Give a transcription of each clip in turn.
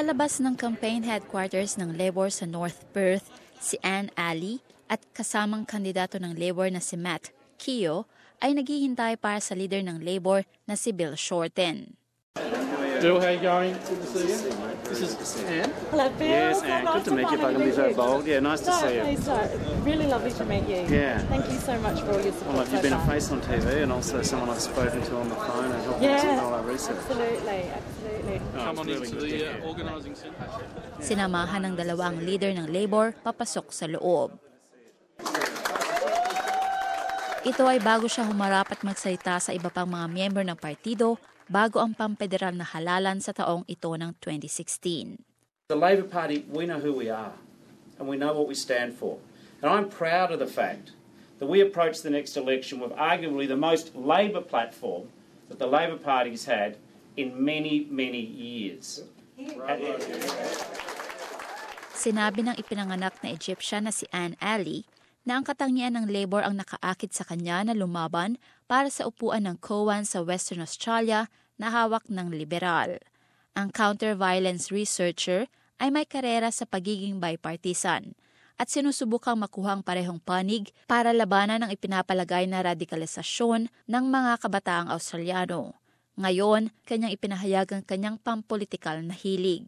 Sa labas ng campaign headquarters ng Labour sa North Perth, si Anne Alley at kasamang kandidato ng Labour na si Matt Keogh ay naghihintay para sa leader ng Labour na si Bill Shorten. Bill, how are you going? Good to see you. This is Anne. Hello, Bill. Yes, Anne. Good to meet you. If I can be so bold. Yeah, nice to see you. Please don't. Really lovely to meet you. Yeah. Thank you so much for all your support. Well, you've been a face on TV and also someone I've spoken to on the phone and helped me with all our research. Absolutely. Come on into the organising centre. Sinamahan ng dalawang leader ng Labour papasok sa loob. Ito ay bago siya humarap at magsalita sa iba pang mga miyembro ng partido bago ang pampederal na halalan sa taong ito ng 2016. The Labor Party, we know who we are and we know what we stand for. And I'm proud of the fact that we approach the next election with arguably the most Labor platform that the Labor Party's had in many, many years. Sinabi ng ipinanganak na Egyptian na si Anne Alley na ang katangian ng Labour ang nakaakit sa kanya na lumaban para sa upuan ng COAN sa Western Australia na hawak ng liberal. Ang counter-violence researcher ay may karera sa pagiging bipartisan at sinusubukang makuhang parehong panig para labanan ang ipinapalagay na radikalisasyon ng mga kabataang Australiano. Ngayon, kanyang ipinahayag ang kanyang pampolitikal na hilig.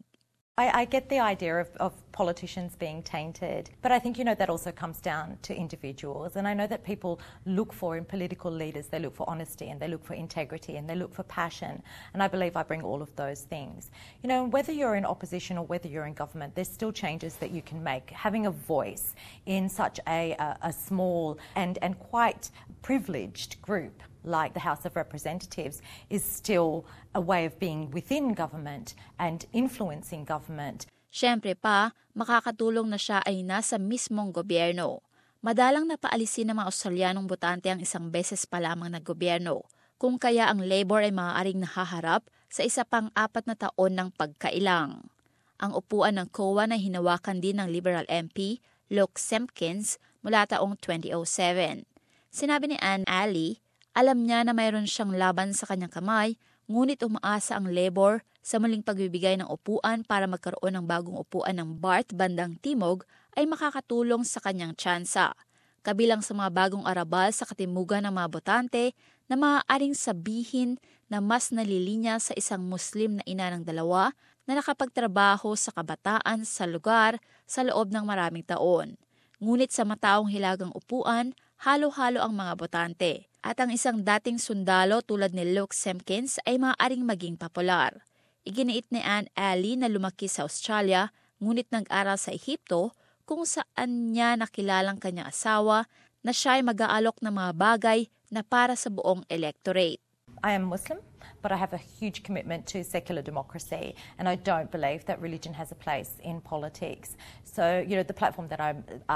I get the idea of politicians being tainted, but I think, that also comes down to individuals. And I know that people look for in political leaders, they look for honesty and they look for integrity and they look for passion. And I believe I bring all of those things. Whether you're in opposition or whether you're in government, there's still changes that you can make. Having a voice in such a small and quite privileged group like the House of Representatives is still a way of being within government and influencing government. Siyempre pa, makakatulong na siya ay nasa mismong gobyerno. Madalang napaalisin ng mga Australianong botante ang isang beses pa lamang na gobyerno, kung kaya ang Labour ay maaaring nahaharap sa isa pang 4 na taon ng pagkailang. Ang upuan ng COAN ay hinawakan din ng Liberal MP Luke Semkins mula taong 2007. Sinabi ni Anne Alley, alam niya na mayroon siyang laban sa kanyang kamay, ngunit umaasa ang Labour sa muling pagbibigay ng upuan para magkaroon ng bagong upuan ng BART bandang timog ay makakatulong sa kanyang tsansa. Kabilang sa mga bagong arabal sa katimugan ng mga botante na maaaring sabihin na mas nalilinya sa isang Muslim na ina ng 2 na nakapagtrabaho sa kabataan sa lugar sa loob ng maraming taon. Ngunit sa mataong hilagang upuan, halo-halo ang mga botante. At ang isang dating sundalo tulad ni Luke Semkins ay maaaring maging popular. Iginiit ni Anne Alley na lumaki sa Australia, ngunit nag-aral sa Ehipto kung saan niya nakilalang kanyang asawa na siya ay mag-aalok ng mga bagay na para sa buong electorate. I am Muslim, but I have a huge commitment to secular democracy, and I don't believe that religion has a place in politics. So, the platform that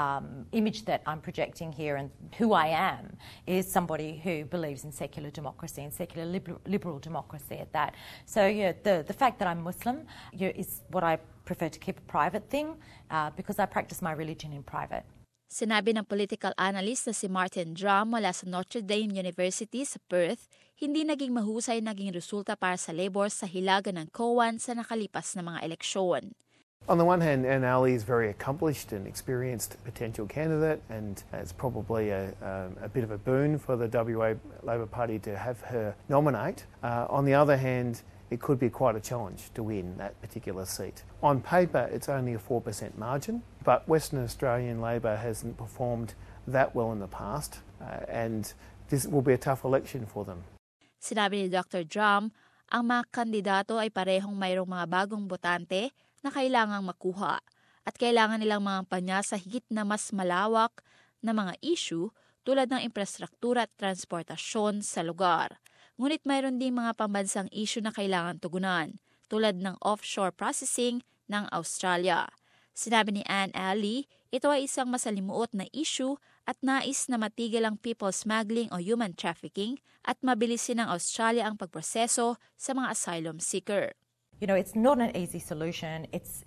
image that I'm projecting here and who I am is somebody who believes in secular democracy and secular liberal democracy at that. So, the fact that I'm Muslim is what I prefer to keep a private thing because I practice my religion in private. Sinabi ng political analyst na si Martin Drum mula sa Notre Dame University sa Perth, hindi naging mahusay naging resulta para sa Labour sa hilaga ng COAN sa nakalipas na mga eleksyon. On the one hand, Anne Alley is a very accomplished and experienced potential candidate, and it's probably a bit of a boon for the WA Labor Party to have her nominate. On the other hand, it could be quite a challenge to win that particular seat. On paper, it's only a 4% margin, but Western Australian Labor hasn't performed that well in the past, and this will be a tough election for them. Sinabi ni Dr. Drum, ang mga kandidato ay parehong mayroong mga bagong botante na kailangang makuha at kailangan nilang mga panya sa higit na mas malawak na mga issue tulad ng infrastruktura at transportasyon sa lugar. Ngunit mayroon din mga pambansang issue na kailangan tugunan, tulad ng offshore processing ng Australia. Sinabi ni Anne Alley, ito ay isang masalimuot na issue at nais na matigil ang people smuggling o human trafficking at mabilisin ng Australia ang pagproseso sa mga asylum seeker. It's not an easy solution. It's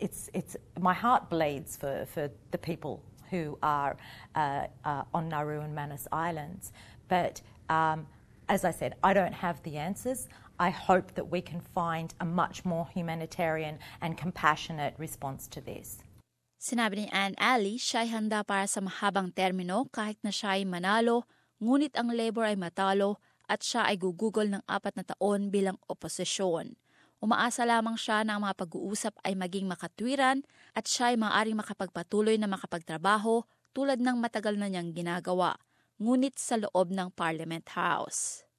my heart bleeds for the people who are on Nauru and Manus Islands, but As I said, I don't have the answers. I hope that we can find a much more humanitarian and compassionate response to this. Sinabi ni Anne Alley, siya ay handa para sa mahabang termino kahit na siya ay manalo, ngunit ang Labor ay matalo at siya ay gugugol ng 4 na taon bilang oposisyon. Umaasa lamang siya na ang mga pag-uusap ay maging makatwiran at siya ay maaaring makapagpatuloy na makapagtrabaho tulad ng matagal na niyang ginagawa, ngunit sa loob ng Parliament House.